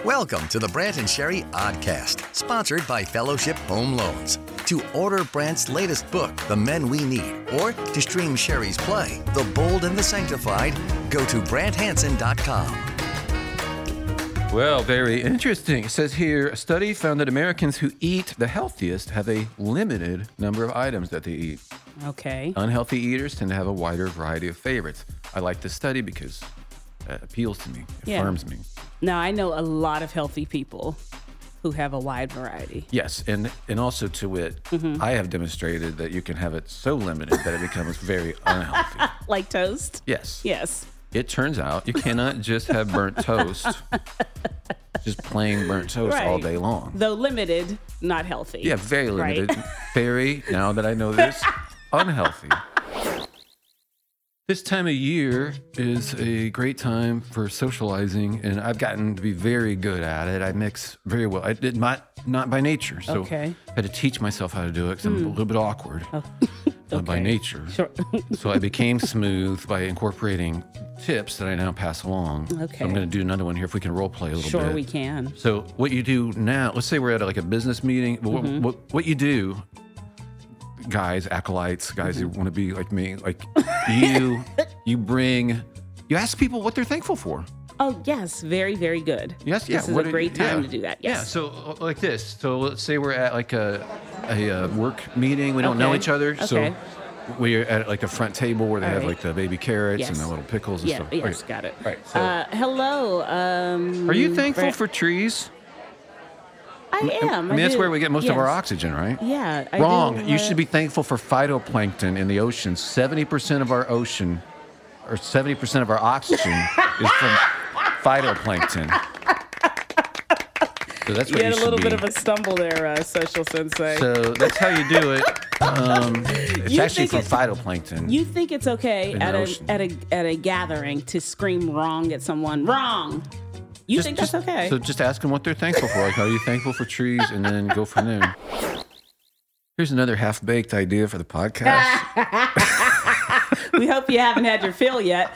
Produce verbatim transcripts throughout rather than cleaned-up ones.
Welcome to the Brant and Sherry Oddcast, sponsored by Fellowship Home Loans. To order Brant's latest book, The Men We Need, or to stream Sherry's play, The Bold and the Sanctified, go to brant hansen dot com. Well, very interesting. It says here, a study found that Americans who eat the healthiest have a limited number of items that they eat. Okay. Unhealthy eaters tend to have a wider variety of favorites. I like this study because it appeals to me, Yeah. affirms me. Now, I know a lot of healthy people who have a wide variety. Yes, and and also to wit, Mm-hmm. I have demonstrated that you can have it so limited that it becomes very unhealthy. Like toast? Yes. Yes. It turns out you cannot just have burnt toast, just plain burnt toast Right. all day long. Though limited, not healthy. Yeah, very Right. limited. Very, now that I know this, unhealthy. This time of year is a great time for socializing, and I've gotten to be very good at it. I mix very well. I did not, not by nature, so Okay. I had to teach myself how to do it because I'm a little bit awkward uh, by Okay. nature. Sure. So I became smooth by incorporating tips that I now pass along. Okay. So I'm going to do another one here if we can role play a little Sure, bit. we can. So what you do now, let's say we're at like a business meeting. What, Mm-hmm. what, what you do, guys, acolytes, guys Mm-hmm. who want to be like me, like you, you bring, you ask people what they're thankful for. Oh, yes. Very, very good. Yes, yeah. This is what a are- great time yeah. to do that. Yeah. Yes. So uh, like this. So let's say we're at like a a, uh work meeting. We don't know Okay. each other. So Okay. we're at like a front table where they All have right. like the baby carrots and Yes. the little pickles and Yeah, stuff. yes, Okay. got it. Right. So Uh, hello. Um, are you thankful Brent- for trees? I am. I mean, that's do. where we get most of our Yes. oxygen, right? Yeah. I Wrong. do, You uh, should be thankful for phytoplankton in the ocean. seventy percent of our ocean, or seventy percent of our oxygen is from phytoplankton. So that's what You you, had a should little be. bit of a stumble there, uh, Social Sensei. So that's how you do it. Um, it's You actually think from it- phytoplankton. You think it's okay In the at a, ocean. at a at a gathering to scream wrong at someone? Wrong. You Just- think just- that's okay? So just ask them what they're thankful for. Like, are you thankful for trees? And then go from there. Here's another half-baked idea for the podcast. We hope you haven't had your fill yet.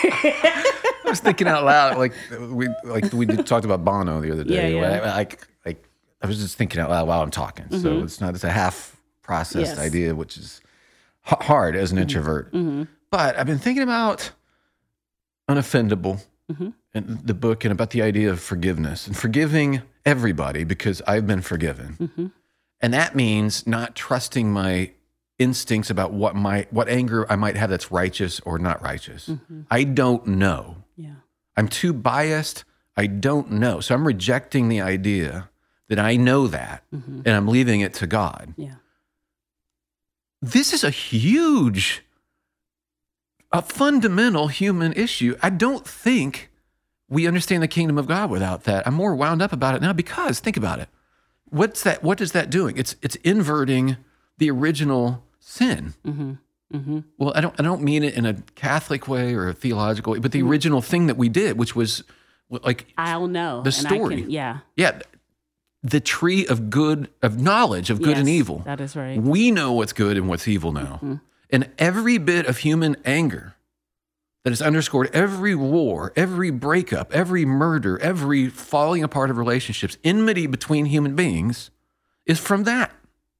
I was thinking out loud, like we like we did, talked about Bono the other day. Yeah, yeah. Like, like I was just thinking out loud while I'm talking. So it's not it's a half processed Yes. idea, which is h- hard as an introvert. But I've been thinking about unoffendable in the book and about the idea of forgiveness and forgiving everybody because I've been forgiven, and that means not trusting my instincts about what my what anger I might have that's righteous or not righteous. I don't know. Yeah. I'm too biased. I don't know. So I'm rejecting the idea that I know that and I'm leaving it to God. Yeah. This is a huge, a fundamental human issue. I don't think we understand the kingdom of God without that. I'm more wound up about it now because think about it. What's that? What is that doing? It's it's inverting the original sin. Well, I don't I don't mean it in a Catholic way or a theological way, but the original thing that we did, which was like I'll know. The and I story. can- yeah. yeah, the tree of good, of knowledge of good and Yes, evil. That is right. We know what's good and what's evil now. And every bit of human anger that has underscored every war, every breakup, every murder, every falling apart of relationships, enmity between human beings is from that.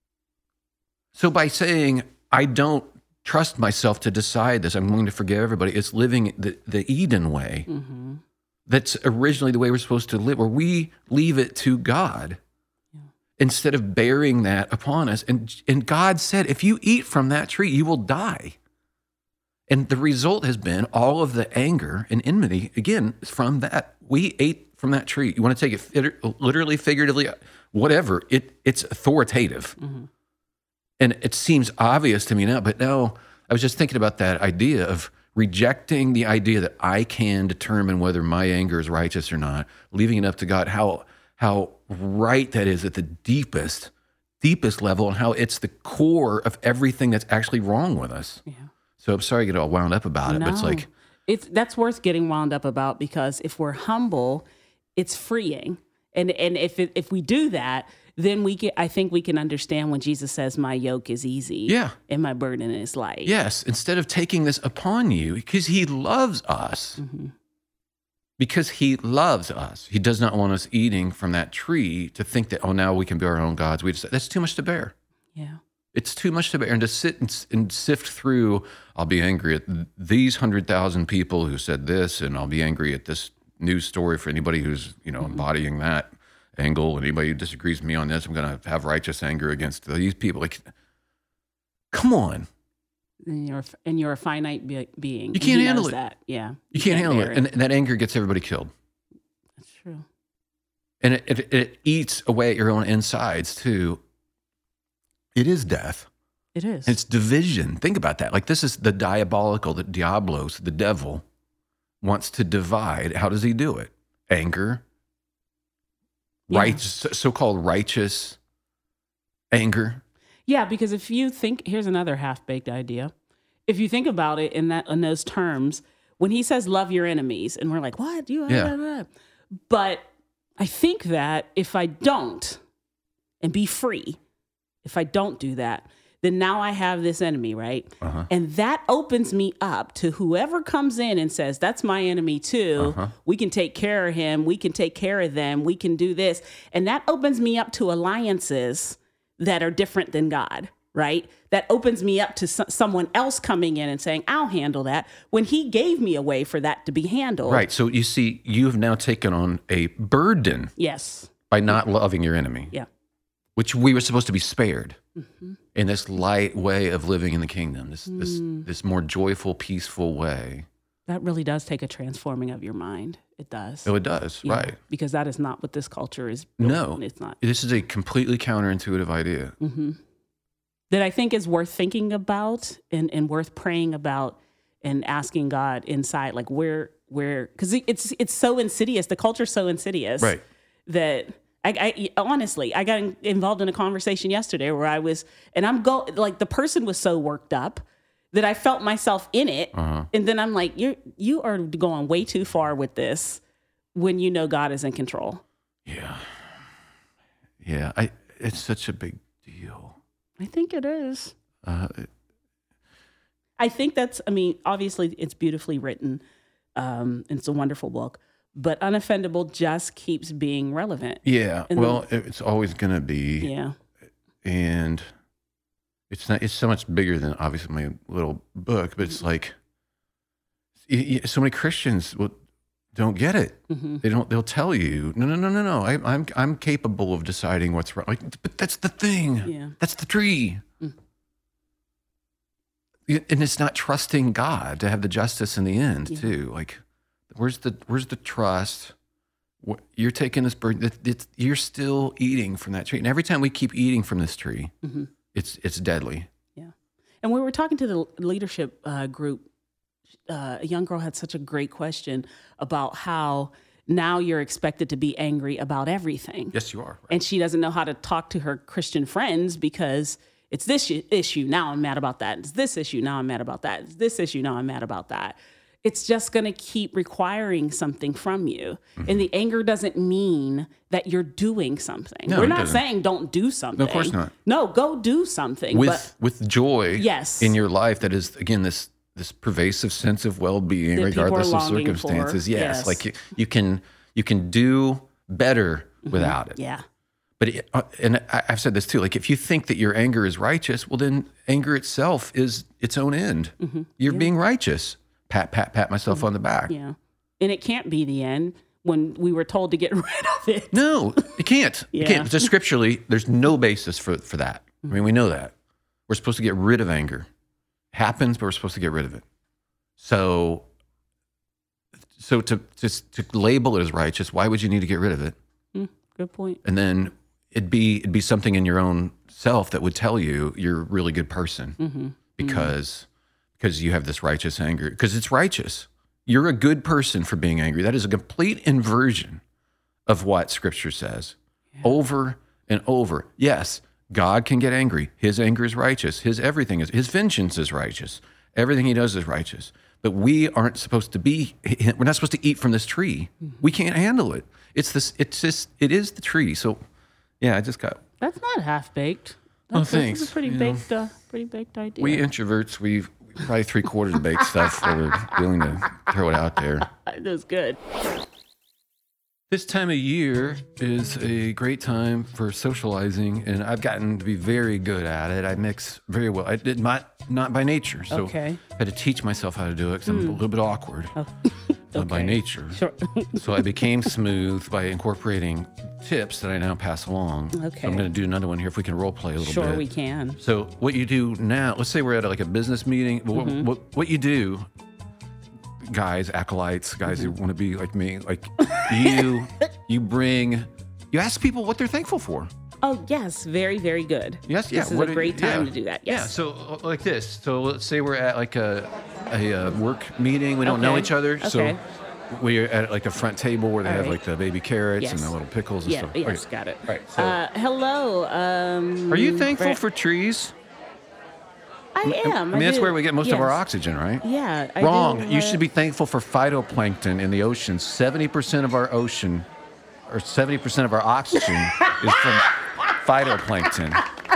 So by saying, I don't trust myself to decide this, I'm going to forgive everybody, it's living the, the Eden way. That's originally the way we're supposed to live, where we leave it to God instead of bearing that upon us. And, and God said, if you eat from that tree, you will die. And the result has been all of the anger and enmity, again, from that. We ate from that tree. You want to take it fit- literally, figuratively, whatever, it, it's authoritative. And it seems obvious to me now, but no, I was just thinking about that idea of rejecting the idea that I can determine whether my anger is righteous or not, leaving it up to God, how how right that is at the deepest, deepest level, and how it's the core of everything that's actually wrong with us. Yeah. So I'm sorry to get all wound up about it, but it's No. like, it's that's worth getting wound up about because if we're humble, it's freeing. And and if it, if we do that, then we can I think we can understand when Jesus says my yoke is easy Yeah. and my burden is light. yes, instead of taking this upon you, because he loves us, Because he loves us. He does not want us eating from that tree to think that, oh, now we can be our own gods. We just, that's too much to bear. Yeah. It's too much to bear. And to sit and, and sift through, I'll be angry at these one hundred thousand people who said this, and I'll be angry at this news story for anybody who's, you know, mm-hmm. embodying that angle. And anybody who disagrees with me on this, I'm going to have righteous anger against these people. Like, come on. And you're, and you're a finite be- being. You can't handle it. That. Yeah. You, you can't, can't handle it. it. And, and that anger gets everybody killed. That's true. And it, it, it eats away at your own insides, too. It is death. It is. It's division. Think about that. Like, this is the diabolical, the diablos, the devil wants to divide. How does he do it? Anger. Yeah. Right, so-called righteous anger. Yeah, because if you think, here's another half-baked idea. If you think about it in that in those terms, when he says love your enemies, and we're like, what? You, yeah. Blah, blah, blah. But I think that if I don't, and be free, if I don't do that, then now I have this enemy, right? Uh-huh. And that opens me up to whoever comes in and says, that's my enemy too. Uh-huh. We can take care of him. We can take care of them. We can do this. And that opens me up to alliances that are different than God, right? That opens me up to so- someone else coming in and saying, I'll handle that, when he gave me a way for that to be handled. Right. So you see, you have now taken on a burden. Yes. By not loving your enemy. Yeah. Which we were supposed to be spared mm-hmm. in this light way of living in the kingdom, this mm. this this more joyful, peaceful way. That really does take a transforming of your mind. It does. Oh, it does, yeah. Right. Because that is not what this culture is built No, on. It's not. This is a completely counterintuitive idea. Mm-hmm. That I think is worth thinking about and, and worth praying about and asking God inside, like where, where, because it's it's so insidious. The culture's so insidious. Right. That... I, I honestly, I got involved in a conversation yesterday where I was, and I'm go like the person was so worked up that I felt myself in it, uh-huh. and then I'm like, you you are going way too far with this when you know God is in control. Yeah, yeah, I it's such a big deal. I think it is. Uh, it, I think that's. I mean, obviously, it's beautifully written. Um, it's a wonderful book. But Unoffendable just keeps being relevant. Yeah, and well, then, it's always going to be. Yeah. And it's not. It's so much bigger than obviously my little book, but it's like so many Christians will, don't get it. Mm-hmm. They don't. They'll tell you, no, no, no, no, no. I, I'm I'm capable of deciding what's right. Like, but that's the thing. Yeah. That's the tree. Mm. And it's not trusting God to have the justice in the end, yeah. too. Like. Where's the Where's the trust? You're taking this burden. It's, you're still eating from that tree, and every time we keep eating from this tree, mm-hmm. it's it's deadly. Yeah. And when we were talking to the leadership uh, group, uh, a young girl had such a great question about how now you're expected to be angry about everything. Yes, you are. Right. And she doesn't know how to talk to her Christian friends because it's this issue. Now I'm mad about that. It's this issue. Now I'm mad about that. It's this issue. Now I'm mad about that. It's just going to keep requiring something from you. Mm-hmm. And the anger doesn't mean that you're doing something. No, We're not doesn't. saying don't do something. No, of course not. No, go do something. With but, with joy yes. in your life that is, again, this this pervasive sense of well-being, that regardless of circumstances. For. Yes, yes. like you, you can you can do better mm-hmm. without it. Yeah. But it, uh, and I, I've said this too. Like if you think that your anger is righteous, well, then anger itself is its own end. Mm-hmm. You're yeah. being righteous. Pat, pat, pat myself mm-hmm. on the back. Yeah. And it can't be the end when we were told to get rid of it. No, it can't. yeah. It can't. Just scripturally, there's no basis for, for that. Mm-hmm. I mean, we know that. We're supposed to get rid of anger. It happens, but we're supposed to get rid of it. So, so to just to label it as righteous, why would you need to get rid of it? Mm, good point. And then it'd be it'd be something in your own self that would tell you you're a really good person mm-hmm. because. Mm-hmm. Because you have this righteous anger, because it's righteous. You're a good person for being angry. That is a complete inversion of what Scripture says yeah. over and over. Yes, God can get angry. His anger is righteous. His everything is, his vengeance is righteous. Everything he does is righteous. But we aren't supposed to be, we're not supposed to eat from this tree. Mm-hmm. We can't handle it. It's this, it's just, it is the tree. So yeah, I just got. That's not half-baked. Oh, That's, thanks. That's a pretty you baked, uh, pretty baked idea. We introverts, we probably three quarters of baked stuff. We're willing to throw it out there. That was good. This time of year is a great time for socializing, and I've gotten to be very good at it. I mix very well. I did not not by nature, so Okay. I had to teach myself how to do it because I'm a little bit awkward Oh. uh, by Okay. nature. Sure. So I became smooth by incorporating tips that I now pass along. Okay. So I'm going to do another one here if we can role play a little Sure, bit. we can. So what you do now, let's say we're at like a business meeting. What, Mm-hmm. what, what you do, guys, acolytes, guys Mm-hmm. who want to be like me, like you, you bring, you ask people what they're thankful for. Oh, yes. Very, very good. Yes, yeah. This is what a it- great time yeah. to do that. Yeah. Yes. So uh, like this. So let's say we're at like a a, uh work meeting. We don't know Okay. each other. Okay. So we're at like a front table where they All have right. like the baby carrots and Yes. the little pickles and Yeah, stuff. yes, Okay. got it. All right. So Uh, hello. Um, are you thankful Brett- for trees? I am. I mean, that's do. where we get most of our Yes. oxygen, right? Yeah. I Wrong. do, You uh, should be thankful for phytoplankton in the ocean. seventy percent of our ocean, or seventy percent of our oxygen is from phytoplankton.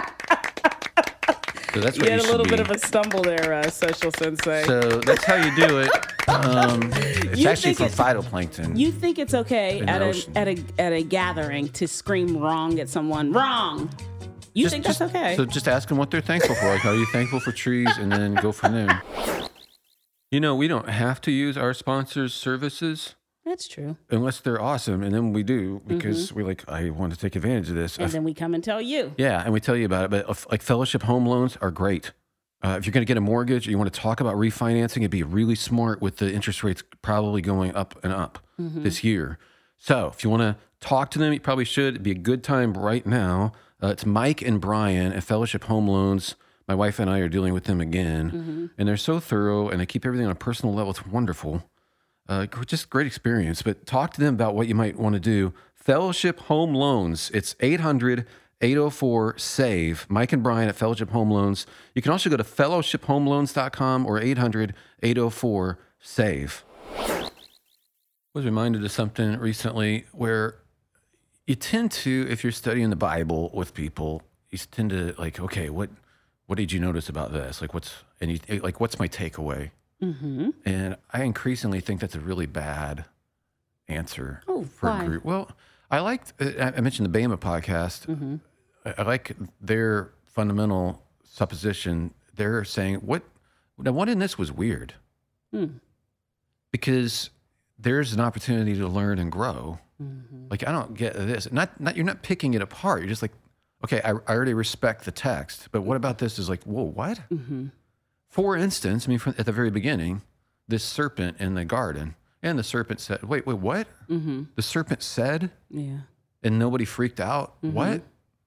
So that's what You you, had a should little be. bit of a stumble there, uh, social sensei. So that's how you do it. Um, it's You actually think from it- phytoplankton. You think it's okay In the at a ocean. at a at a gathering to scream wrong at someone? Wrong. You Just- think just- that's okay? So just ask them what they're thankful for. Like, are you thankful for trees? And then go from there. You know, we don't have to use our sponsors' services That's true. unless they're awesome, and then we do because we're like, I want to take advantage of this. Mm-hmm. And then we come and tell you. Yeah, and we tell you about it. But uh, like Fellowship Home Loans are great. Uh, if you're going to get a mortgage, or you want to talk about refinancing, it'd be really smart with the interest rates probably going up and up this year. So if you want to talk to them, you probably should. It'd be a good time right now. Uh, it's Mike and Brian at Fellowship Home Loans. My wife and I are dealing with them again, and they're so thorough, and they keep everything on a personal level. It's wonderful. Uh, gr- just great experience. But talk to them about what you might want to do. Fellowship Home Loans. It's eight hundred, eight oh four, SAVE. Mike and Brian at Fellowship Home Loans. You can also go to fellowship home loans dot com or eight hundred, eight oh four, SAVE. I was reminded of something recently where you tend to, if you're studying the Bible with people, you tend to like, okay, what what did you notice about this? Like, what's and you like, what's my takeaway? Mm-hmm. And I increasingly think that's a really bad answer Oh, for why? a group. Well, I liked, I I mentioned the Bama podcast. Mm-hmm. I, I like their fundamental supposition. They're saying, what, now what in this was weird? Hmm. Because there's an opportunity to learn and grow. Mm-hmm. Like, I don't get this. Not, not, you're not picking it apart. You're just like, okay, I, I already respect the text, but what about this is like, whoa, what? Mm-hmm. For instance, I mean, from, at the very beginning, this serpent in the garden, and the serpent said, wait, wait, what? Mm-hmm. The serpent said, Yeah. and nobody freaked out? Mm-hmm. What?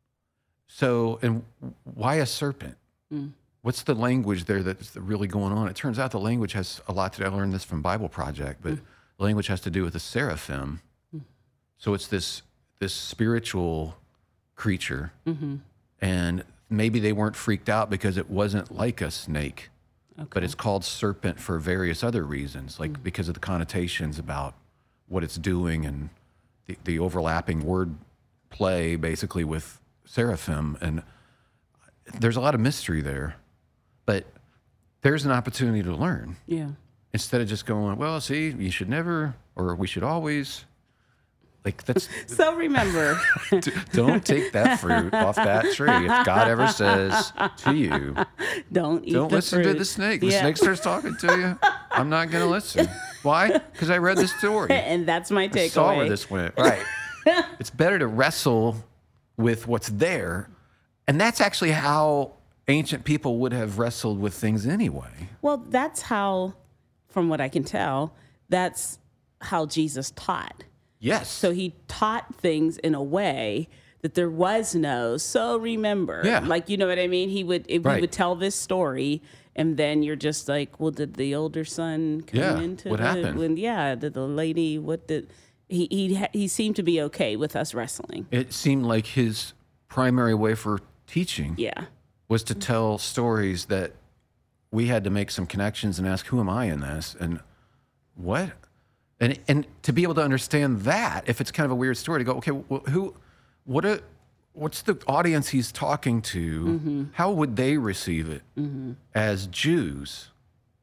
So, and why a serpent? Mm. What's the language there that's really going on? It turns out the language has a lot to, I learned this from Bible Project, but Mm. the language has to do with the seraphim. Mm. So it's this, this spiritual creature. Mm-hmm. And maybe they weren't freaked out because it wasn't like a snake, Okay. but it's called serpent for various other reasons, like Mm. because of the connotations about what it's doing and the, the overlapping word play basically with seraphim. And there's a lot of mystery there, but there's an opportunity to learn Yeah. instead of just going, well, see, you should never, or we should always. Like, that's, So remember, D- don't take that fruit off that tree. If God ever says to you, don't eat don't the listen fruit. to the snake. The Yeah. snake starts talking to you. I'm not going to listen. Why? Because I read the story. And that's my I saw where takeaway. this went. Right. It's better to wrestle with what's there. And that's actually how ancient people would have wrestled with things anyway. Well, that's how, from what I can tell, that's how Jesus taught. Yes. So he taught things in a way that there was no. So remember, Yeah. like, you know what I mean? He would, if Right. he would tell this story, and then you're just like, well, did the older son come Yeah, into what the, happened? When, yeah, did the lady? What did he? He ha- he seemed to be okay with us wrestling. It seemed like his primary way for teaching Yeah. was to tell stories that we had to make some connections and ask, who am I in this? And what? And and to be able to understand that, if it's kind of a weird story, to go, okay, well, who, what a, what's the audience he's talking to? Mm-hmm. How would they receive it as Jews?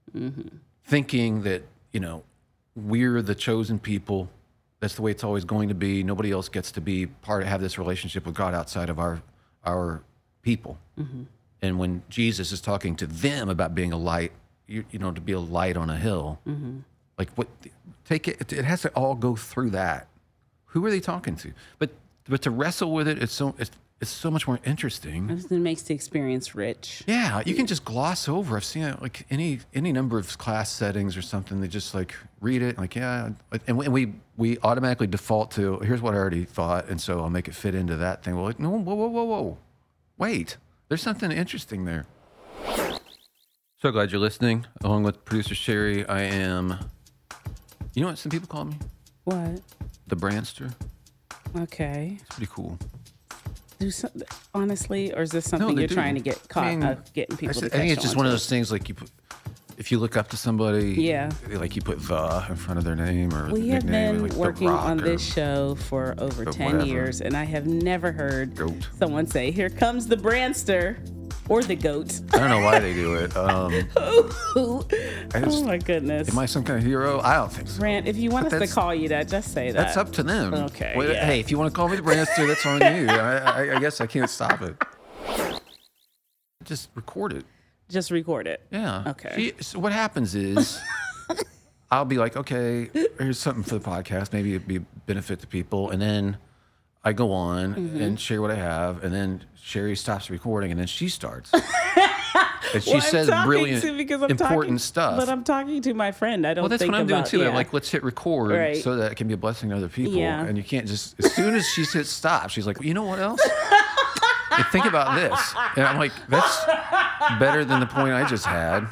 Mm-hmm. thinking that, you know, we're the chosen people. That's the way it's always going to be. Nobody else gets to be part of, have this relationship with God outside of our our people. Mm-hmm. And when Jesus is talking to them about being a light, you, you know, to be a light on a hill, mm-hmm. like what, take it, it has to all go through that. Who are they talking to? But but to wrestle with it, it's so it's it's so much more interesting. It makes the experience rich. Yeah, you can just gloss over. I've seen it like any any number of class settings or something. They just like read it, like yeah, and we we, we automatically default to here's what I already thought, and so I'll make it fit into that thing. Well, like, no, whoa, whoa, whoa, whoa, wait, there's something interesting there. So glad you're listening. Along with producer Sherry, I am. You know what some people call me? What? The Brandster. Okay. It's pretty cool. Do some, honestly, or is this something No, you're do. trying to get caught I mean, uh, getting people I, said, to I think catch it's just on one of to? those things like you put, if you look up to somebody, Yeah. like you put the in front of their name or We the have nickname, been like The working Rock on or this show for over or ten whatever. years, and I have never heard Goat. someone say, "Here comes the Brandster," or the goat. I don't know why they do it. Um, I just, Oh my goodness. am I some kind of hero? I don't think so. Brand, if you want But us to that's- call you that, just say that. That's up to them. Okay, Well, yeah. Hey, if you want to call me the Brandster, that's on you. I, I, I guess I can't stop it. Just record it. Just record it. Yeah. Okay. See, so what happens is I'll be like, okay, here's something for the podcast. Maybe it'd be a benefit to people. And then I go on Mm-hmm. and share what I have. And then Sherry stops recording and then she starts. And she Well, I'm says talking brilliant, to- because I'm important talking, stuff. But I'm talking to my friend. I don't well, that's think what I'm doing about, too. Yeah. I'm like, let's hit record Right. so that it can be a blessing to other people. Yeah. And you can't just, as soon as she hits stop, she's like, well, you know what else? And think about this. And I'm like, that's better than the point I just had.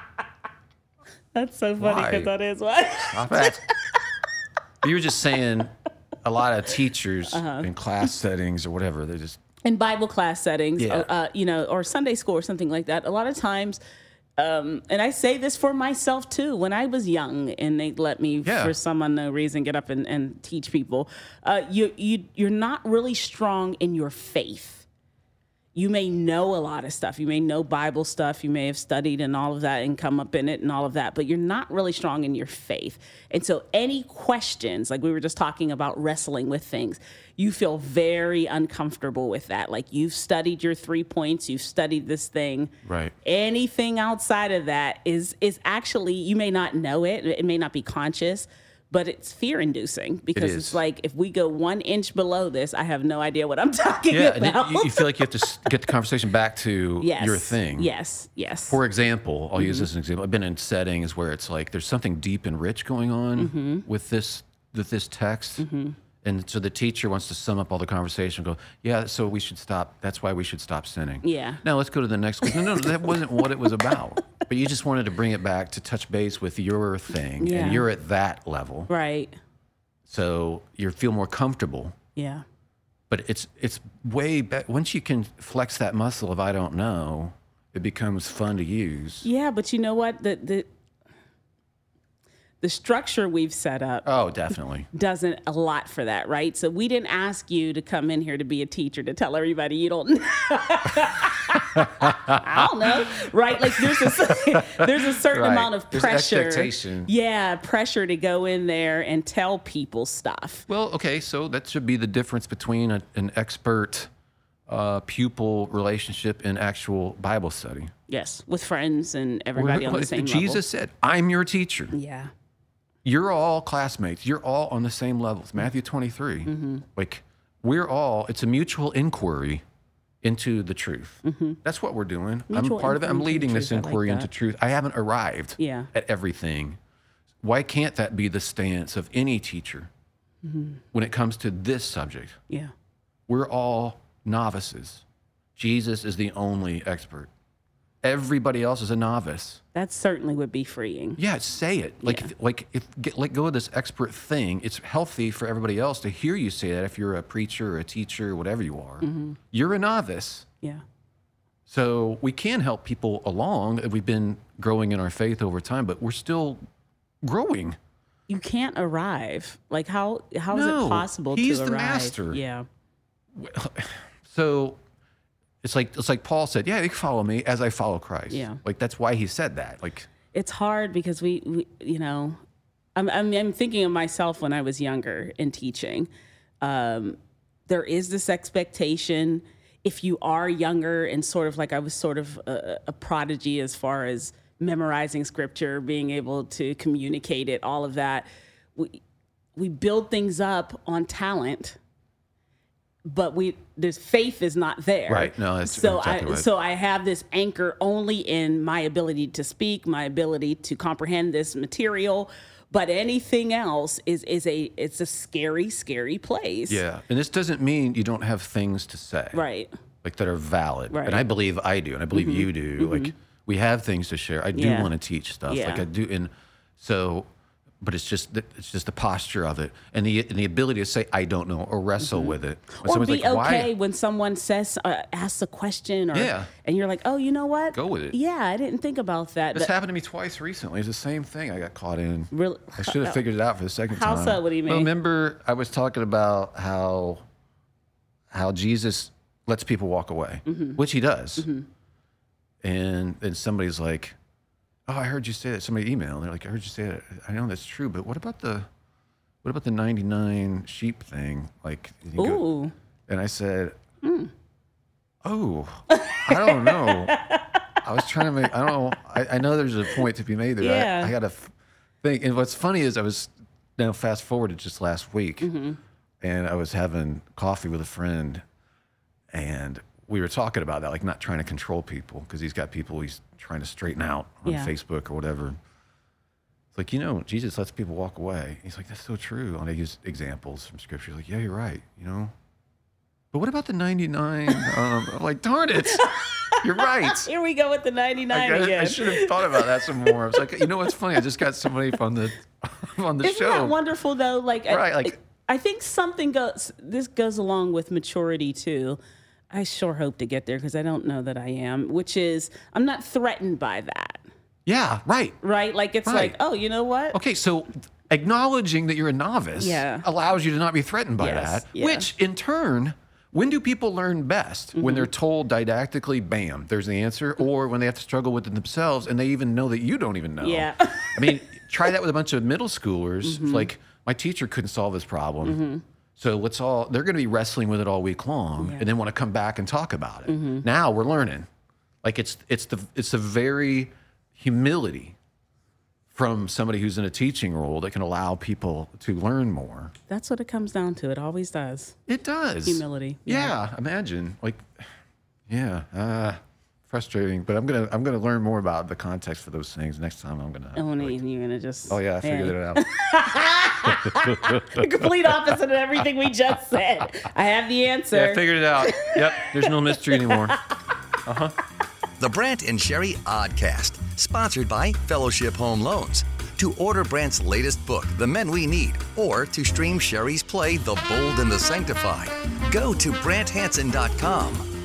That's so funny Why? because that is why. Stop it. You were just saying a lot of teachers Uh-huh. in class settings or whatever, they just, In Bible class settings, Yeah. uh, you know, or Sunday school or something like that, a lot of times, um, and I say this for myself too, when I was young and they let me, Yeah. for some unknown reason, get up and, and teach people, uh, you, you, you're not really strong in your faith. You may know a lot of stuff. You may know Bible stuff. You may have studied and all of that and come up in it and all of that, but you're not really strong in your faith. And so any questions, like we were just talking about wrestling with things, you feel very uncomfortable with that. Like you've studied your three points, you've studied this thing. Right. Anything outside of that is is actually, you may not know it, it may not be conscious, but it's fear inducing because is. it's like if we go one inch below this, I have no idea what I'm talking yeah, and about. then you, you feel like you have to s- get the conversation back to Yes. your thing. Yes. Yes. For example, I'll Mm-hmm. use this as an example. I've been in settings where it's like there's something deep and rich going on Mm-hmm. with this with this text. And so the teacher wants to sum up all the conversation and go, yeah, so we should stop. That's why we should stop sinning. Yeah. Now let's go to the next one. No, no, that wasn't what it was about. But you just wanted to bring it back to touch base with your thing. Yeah. And you're at that level. Right. So you feel more comfortable. Yeah. But it's it's way better. Once you can flex that muscle of I don't know, it becomes fun to use. Yeah, but you know what? The the the structure we've set up Oh, definitely. doesn't a lot for that, right? So we didn't ask you to come in here to be a teacher to tell everybody you don't know. I don't know, right? Like there's a there's a certain Right. amount of There's pressure. expectation. Yeah, pressure to go in there and tell people stuff. Well, okay, so that should be the difference between a, an expert uh, pupil relationship and actual Bible study. Yes, with friends and everybody on the same Jesus said, I'm your teacher. level. Yeah. You're all classmates. You're all on the same levels. Matthew twenty-three. Mm-hmm. Like, we're all, it's a mutual inquiry into the truth. That's what we're doing. Mutual I'm part of it. I'm inquiry into leading this truth. I like inquiry into that. truth. I haven't arrived Yeah. at everything. Why can't that be the stance of any teacher when it comes to this subject? Yeah. We're all novices. Jesus is the only expert. Everybody else is a novice. That certainly would be freeing. Yeah, say it. Like, Yeah. if, like if get, let go of this expert thing. It's healthy for everybody else to hear you say that. If you're a preacher or a teacher or whatever you are, you're a novice. Yeah. So we can help people along. We've been growing in our faith over time, but we're still growing. You can't arrive. Like how how is No, it possible he's to the arrive? master. Yeah. So it's like it's like Paul said, yeah, you can follow me as I follow Christ. Yeah. Like that's why he said that. Like it's hard because we, we you know, I'm, I'm I'm thinking of myself when I was younger in teaching. Um, there is this expectation if you are younger and sort of like I was sort of a, a prodigy as far as memorizing scripture, being able to communicate it, all of that. We we build things up on talent, but we there's faith is not there. Right. No, that's so exactly I right. so I have this anchor only in my ability to speak, my ability to comprehend this material. But anything else is is a it's a scary, scary place. Yeah. And this doesn't mean you don't have things to say. Right. Like that are valid. Right. And I believe I do, and I believe Mm-hmm. you do. Mm-hmm. Like we have things to share. I do Yeah. want to teach stuff. Yeah. Like I do, and so, but it's just the, it's just the posture of it, and the and the ability to say I don't know or wrestle with it. When Or someone's be like, okay why? when someone says, uh, asks a question, or Yeah. and you're like, oh, you know what? Go with it. Yeah, I didn't think about that. This That- happened to me twice recently. It's the same thing. I got caught in. Really? I should have figured it out for the second How time. so? What do you Well, mean? remember, I was talking about how how Jesus lets people walk away, Mm-hmm. which he does. And then somebody's like, "Oh, I heard you say that." Somebody emailed. And they're like, "I heard you say that. I know that's true, but what about the what about the ninety-nine sheep thing?" Like, you go- Ooh. and I said, "Oh, I don't know." I was trying to make. I don't know. I, I know there's a point to be made there. Yeah. I, I got to f- think. And what's funny is I was now fast forwarded just last week, Mm-hmm. and I was having coffee with a friend, and we were talking about that, like not trying to control people because he's got people he's trying to straighten out on Yeah. Facebook or whatever. It's like, you know, Jesus lets people walk away. He's like, that's so true. And I use examples from scripture. He's like, yeah, you're right. You know, but what about the ninety-nine? um, I'm like, darn it, you're right. Here we go with the ninety-nine I, again. I should have thought about that some more. I was like, you know what's funny? I just got somebody on the on the Isn't show. that wonderful though? Like, I- Right, like- I, I think something goes. This goes along with maturity too. I sure hope to get there because I don't know that I am. Which is, I'm not threatened by that. Yeah, right. Right? Like it's Right. like, oh, you know what? Okay, so acknowledging that you're a novice Yeah. allows you to not be threatened by Yes, that, yeah. which in turn, when do people learn best? Mm-hmm. When they're told didactically, bam, there's the answer, or when they have to struggle with it themselves and they even know that you don't even know. Yeah. I mean, try that with a bunch of middle schoolers. Mm-hmm. It's like, my teacher couldn't solve this problem. So let's all, they're going to be wrestling with it all week long and then want to come back and talk about it. Mm-hmm. Now we're learning. Like it's, it's the, it's the very humility from somebody who's in a teaching role that can allow people to learn more. That's what it comes down to. It always does. It does. Humility. Yeah, imagine. Like, yeah, uh, frustrating. But I'm gonna I'm gonna learn more about the context for those things next time. I'm gonna. Oh, and you're gonna just. Oh yeah, I figured Hey. it out. The complete opposite of everything we just said. I have the answer. Yeah, I figured it out. Yep, there's no mystery anymore. The Brandt and Sherry Oddcast, sponsored by Fellowship Home Loans. To order Brandt's latest book, The Men We Need, or to stream Sherry's play, The Bold and the Sanctified, go to brandt hansen dot com.